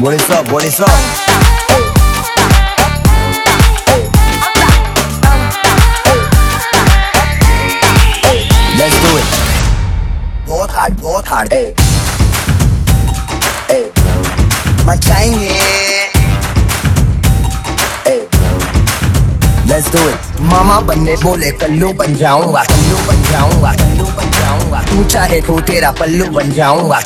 What is up? What is up? Let's do it. बहुत hard. मचाएंगे. Let's do it. मामा बनने बोले कल्लू बन जाऊंगा. तू चाहे तो तेरा पल्लू बन जाऊंगा.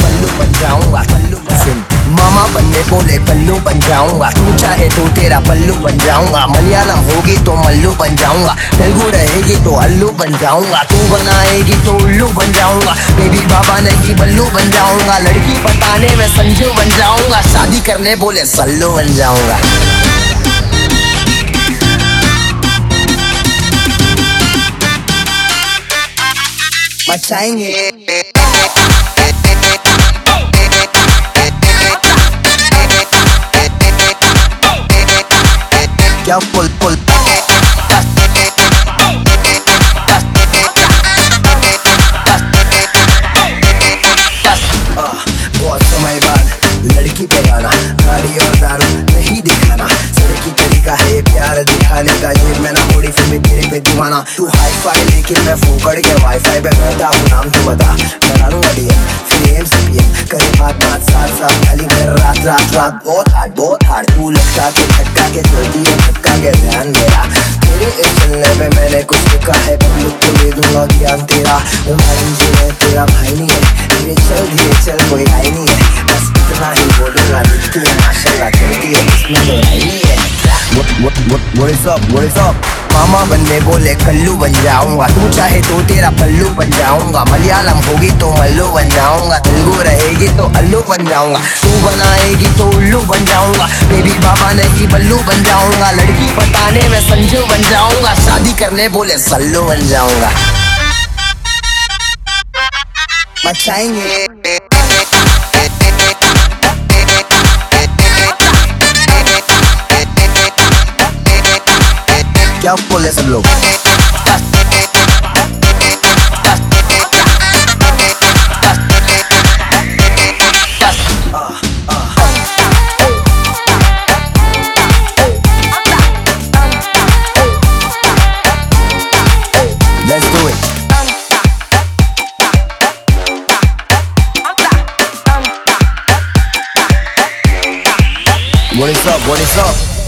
मामा बनने बोले कल्लू बन जाऊंगा. तू चाहे तो तेरा पल्लू बन जाऊंगा. मलयालम होगी तो मल्लू बन जाऊंगा. तेलुगु रहेगी तो अल्लू बन जाऊंगा. तू बनाएगी तो उल्लू बन जाऊंगा. बेबी बाबा नहीं बल्लू बन जाऊंगा. लड़की बताने में संजू बन जाऊंगा. शादी करने बोले सल्लू बन जाऊंगा. मचाएंगे. क्या पुल बहुत समय बाद लड़की पे गाना. गाड़ी और दारू नहीं दिखाना. सड़की तरीका है प्यार दिखाने का. जेब में ना थोड़ी फिर भी तेरे पे दीवाना. तू हाई फाई लेकिन मैं फोकड़ के वाईफाई पे बैठा हूँ. नाम तो बता बना लूंगा डीएम. फिर एम से पीएम करे बात साथ खाली कर रात. बहुत हार्ड. तू लटका के झटका के चलती है. झटका के ध्यान मेरा तेरे इस चलने पे मैंने कुछ लिखा है. पब्लिक को दे दूंगा ज्ञान तेरा. जी है तेरा भाई नहीं है. धीरे चल कोई आई नहीं है. बस इतना ही बोलूंगा. दिखती है माशाल्लाह चलती है. इसमें तो नहीं है. What is up? मामा बनने बोले कल्लू बन जाऊंगा. तू चाहे तो तेरा पल्लू बन जाऊंगा. मलयालम होगी तो मल्लू बन जाऊंगा. तेलुगु रहेगी तो अल्लू बन जाऊंगा. तू बनाएगी तो उल्लू बन जाऊंगा. बेबी बाबा नहीं बल्लू बन जाऊंगा. लड़की बताने में संजू बन जाऊंगा. शादी करने बोले सल्लू बन जाऊंगा. मचाएंगे. क्या बोले सब लोग. Let's do it. What is up?